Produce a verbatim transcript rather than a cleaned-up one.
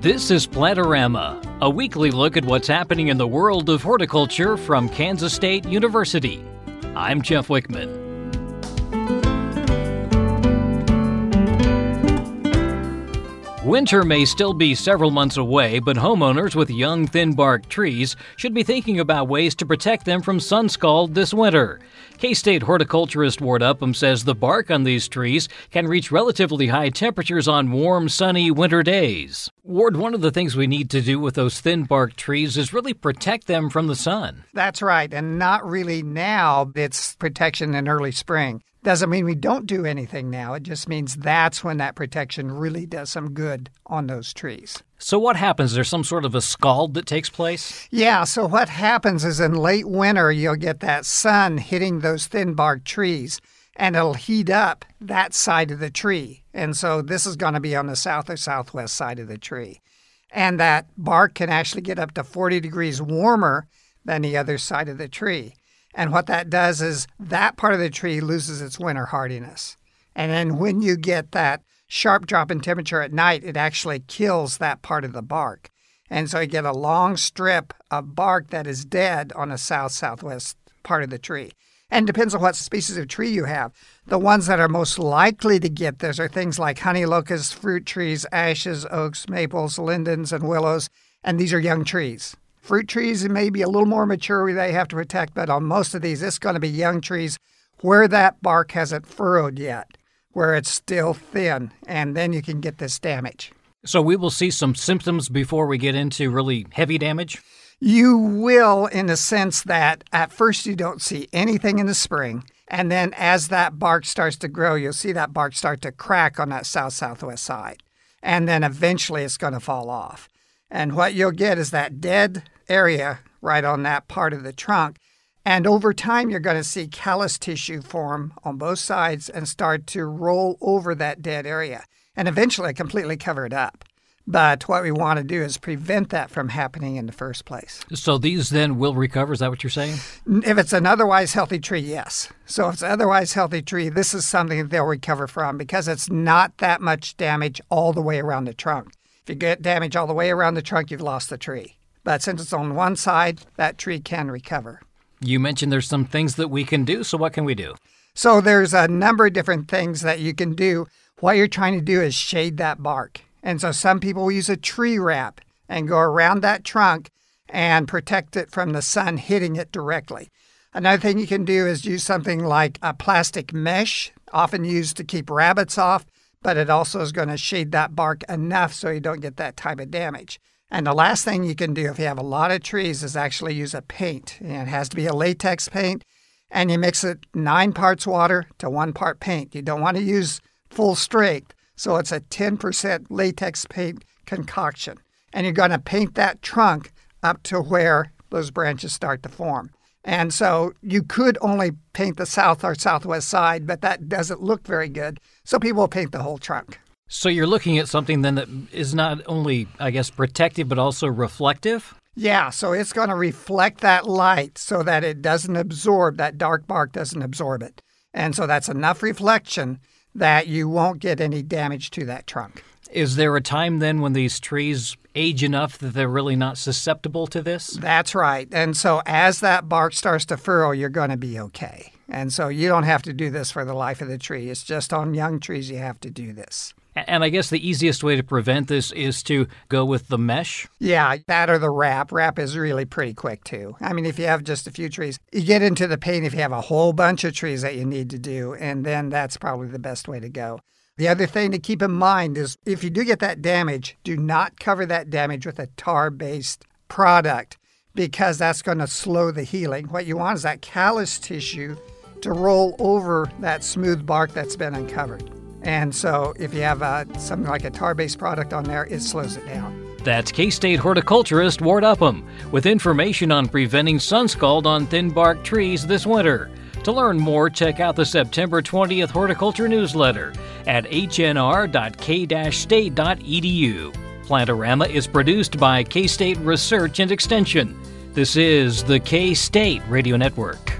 This is Plantorama, a weekly look at what's happening in the world of horticulture from Kansas State University. I'm Jeff Wickman. Winter may still be several months away, but homeowners with young, thin-bark trees should be thinking about ways to protect them from sun scald this winter. K-State horticulturist Ward Upham says the bark on these trees can reach relatively high temperatures on warm, sunny winter days. Ward, one of the things we need to do with those thin-bark trees is really protect them from the sun. That's right, and not really now. It's protection in early spring. Doesn't mean we don't do anything now. It just means that's when that protection really does some good on those trees. So what happens? There's some sort of a scald that takes place? Yeah, so what happens is in late winter, you'll get that sun hitting those thin bark trees, and it'll heat up that side of the tree. And so this is going to be on the south or southwest side of the tree. And that bark can actually get up to forty degrees warmer than the other side of the tree. And what that does is that part of the tree loses its winter hardiness. And then when you get that sharp drop in temperature at night, it actually kills that part of the bark. And so you get a long strip of bark that is dead on the south-southwest part of the tree. And it depends on what species of tree you have. The ones that are most likely to get this are things like honey locusts, fruit trees, ashes, oaks, maples, lindens, and willows. And these are young trees. Fruit trees may be a little more mature they have to protect, but on most of these, it's going to be young trees where that bark hasn't furrowed yet, where it's still thin, and then you can get this damage. So we will see some symptoms before we get into really heavy damage? You will, in the sense that at first you don't see anything in the spring, and then as that bark starts to grow, you'll see that bark start to crack on that south-southwest side, and then eventually it's going to fall off. And what you'll get is that dead area right on that part of the trunk. And over time, you're going to see callus tissue form on both sides and start to roll over that dead area and eventually completely cover it up. But what we want to do is prevent that from happening in the first place. So these then will recover? Is that what you're saying? If it's an otherwise healthy tree, yes. So if it's an otherwise healthy tree, this is something that they'll recover from because it's not that much damage all the way around the trunk. If you get damage all the way around the trunk, you've lost the tree. But since it's on one side, that tree can recover. You mentioned there's some things that we can do, so what can we do? So there's a number of different things that you can do. What you're trying to do is shade that bark. And so some people will use a tree wrap and go around that trunk and protect it from the sun hitting it directly. Another thing you can do is use something like a plastic mesh, often used to keep rabbits off, but it also is going to shade that bark enough so you don't get that type of damage. And the last thing you can do if you have a lot of trees is actually use a paint. And it has to be a latex paint, and you mix it nine parts water to one part paint. You don't want to use full strength, so it's a ten percent latex paint concoction. And you're going to paint that trunk up to where those branches start to form. And so you could only paint the south or southwest side, but that doesn't look very good. So people will paint the whole trunk. So you're looking at something then that is not only, I guess, protective, but also reflective? Yeah, so it's going to reflect that light so that it doesn't absorb, that dark bark doesn't absorb it. And so that's enough reflection that you won't get any damage to that trunk. Is there a time then when these trees age enough that they're really not susceptible to this? That's right. And so as that bark starts to furrow, you're going to be okay. And so you don't have to do this for the life of the tree. It's just on young trees you have to do this. And I guess the easiest way to prevent this is to go with the mesh? Yeah, that or the wrap. Wrap is really pretty quick, too. I mean, if you have just a few trees, you get into the paint if you have a whole bunch of trees that you need to do, and then that's probably the best way to go. The other thing to keep in mind is if you do get that damage, do not cover that damage with a tar-based product because that's going to slow the healing. What you want is that callus tissue to roll over that smooth bark that's been uncovered. And so if you have uh, something like a tar-based product on there, it slows it down. That's K-State horticulturist Ward Upham with information on preventing sun scald on thin bark trees this winter. To learn more, check out the September twentieth Horticulture Newsletter at h n r dot k dash state dot e d u. Plantorama is produced by K-State Research and Extension. This is the K-State Radio Network.